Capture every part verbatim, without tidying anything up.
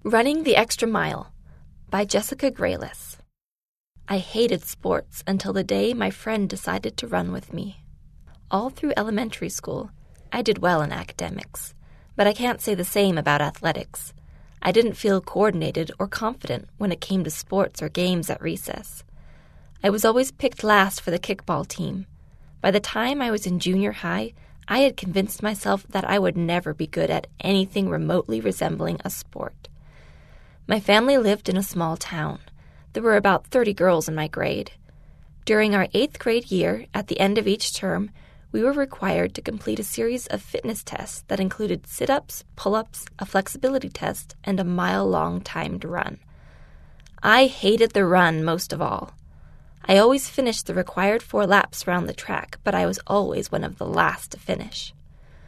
Running the Extra Mile by Jessica Graylis. I hated sports until the day my friend decided to run with me. All through elementary school, I did well in academics, but I can't say the same about athletics. I didn't feel coordinated or confident when it came to sports or games at recess. I was always picked last for the kickball team. By the time I was in junior high, I had convinced myself that I would never be good at anything remotely resembling a sport. My family lived in a small town. There were about thirty girls in my grade. During our eighth grade year, at the end of each term, we were required to complete a series of fitness tests that included sit-ups, pull-ups, a flexibility test, and a mile-long timed run. I hated the run most of all. I always finished the required four laps around the track, but I was always one of the last to finish.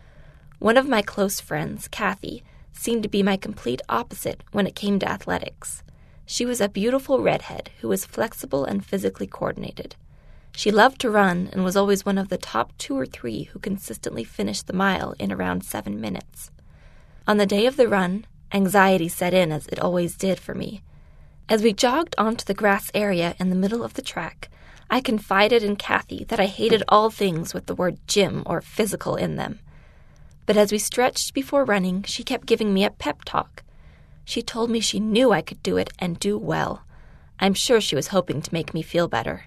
One of my close friends, Kathy, seemed to be my complete opposite when it came to athletics. She was a beautiful redhead who was flexible and physically coordinated. She loved to run and was always one of the top two or three who consistently finished the mile in around seven minutes. On the day of the run, anxiety set in as it always did for me. As we jogged onto the grass area in the middle of the track, I confided in Kathy that I hated all things with the word gym or physical in them. But as we stretched before running, she kept giving me a pep talk. She told me she knew I could do it and do well. I'm sure she was hoping to make me feel better.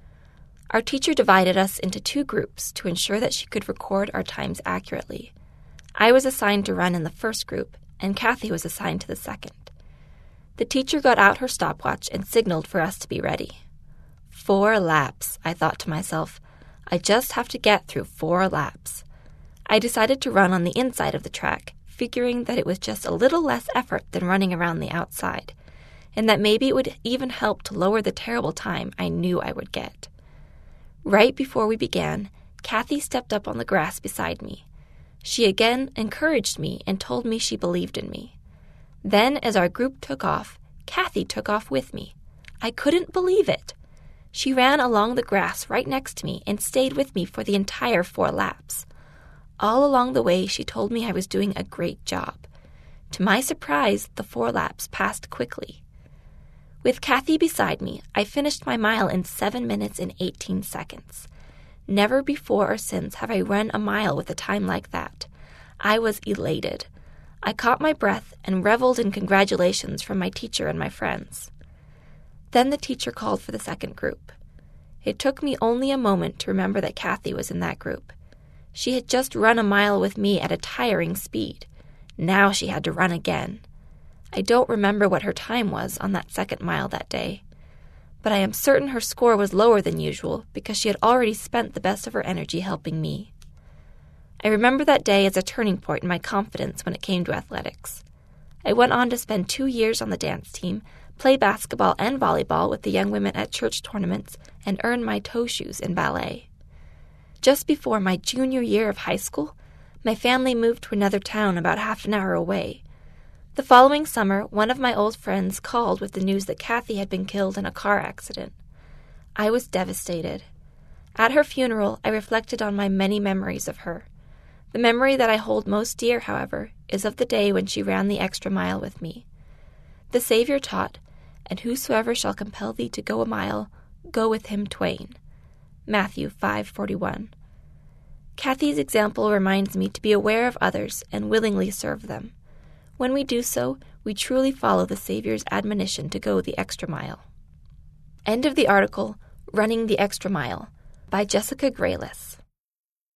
Our teacher divided us into two groups to ensure that she could record our times accurately. I was assigned to run in the first group, and Kathy was assigned to the second. The teacher got out her stopwatch and signaled for us to be ready. Four laps, I thought to myself. I just have to get through four laps. I decided to run on the inside of the track, figuring that it was just a little less effort than running around the outside, and that maybe it would even help to lower the terrible time I knew I would get. Right before we began, Kathy stepped up on the grass beside me. She again encouraged me and told me she believed in me. Then, as our group took off, Kathy took off with me. I couldn't believe it. She ran along the grass right next to me and stayed with me for the entire four laps. All along the way, she told me I was doing a great job. To my surprise, the four laps passed quickly. With Kathy beside me, I finished my mile in seven minutes and eighteen seconds. Never before or since have I run a mile with a time like that. I was elated. I caught my breath and reveled in congratulations from my teacher and my friends. Then the teacher called for the second group. It took me only a moment to remember that Kathy was in that group. She had just run a mile with me at a tiring speed. Now she had to run again. I don't remember what her time was on that second mile that day, but I am certain her score was lower than usual because she had already spent the best of her energy helping me. I remember that day as a turning point in my confidence when it came to athletics. I went on to spend two years on the dance team, play basketball and volleyball with the young women at church tournaments, and earn my toe shoes in ballet. Just before my junior year of high school, my family moved to another town about half an hour away. The following summer, one of my old friends called with the news that Kathy had been killed in a car accident. I was devastated. At her funeral, I reflected on my many memories of her. The memory that I hold most dear, however, is of the day when she ran the extra mile with me. The Savior taught, "And whosoever shall compel thee to go a mile, go with him twain." Matthew five forty-one. Kathy's example reminds me to be aware of others and willingly serve them. When we do so, we truly follow the Savior's admonition to go the extra mile. End of the article, Running the Extra Mile, by Jessica Graylis.